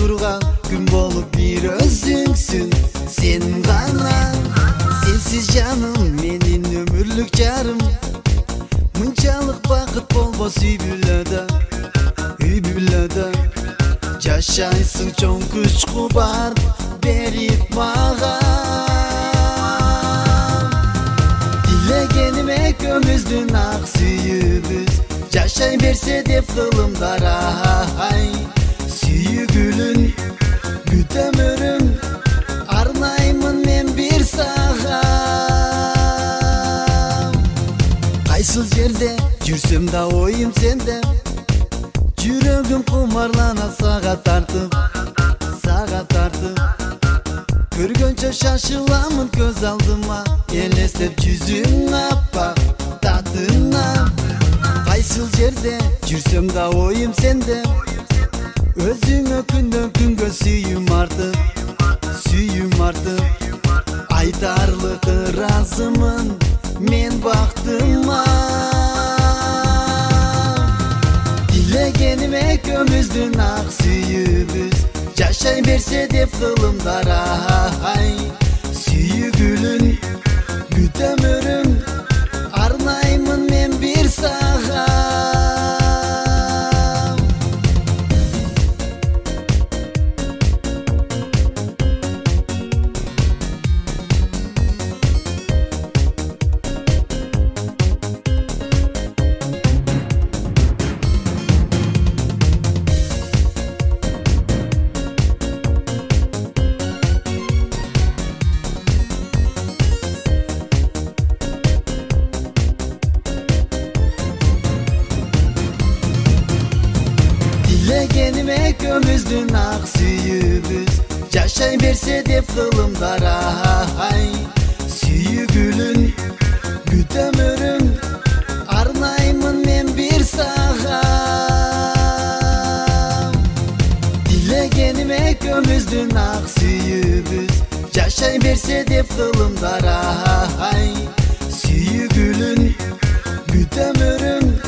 турган күн болуп бир өзүңсүн сен гана. Сенсиз жаным менин өмүрлүк жарым, мынчалык бакыт болбос үй бүлөдө, үй бүлөдө. Жашайсың чоң күч кубар берип мага, дилегеним экөөбүздүн ак сүйүүбүз жашай берсе деп кылымдар. Ай сүйгүлүн бүт өмүрүм арнаймын мен бир сага. Кайсыл жерде жүрсөм да оюм сенде, жүрөгүм кумарлана сага тартып, сага тартып. Көргөнчө шашыламын көз алдыма, элестеп жүзүң аппак татына. Кайсыл жерде жүрсөм да оюм сенде, өзүңө күндөн күнгө сүйүүм артып, сүйүүм артып. Айтарлык ыраазымын мен бактыма, дилегеним экөөбүздүн ак сүйүүбүз жашай берсе деп кылымдар. Ай сүйгүлүн бүт өмүрүм арнаймын мен бир сага. Дилегеним экөөбүздүн ак сүйүүбүз жашай берсе деп кылымдар. Ай сүйгүлүн бүт өмүрүм арнаймын мен бир сага. Дилегеним экөөбүздүн ак сүйүүбүз жашай берсе деп кылымдар. Ай сүйгүлүн бүт өмүрүм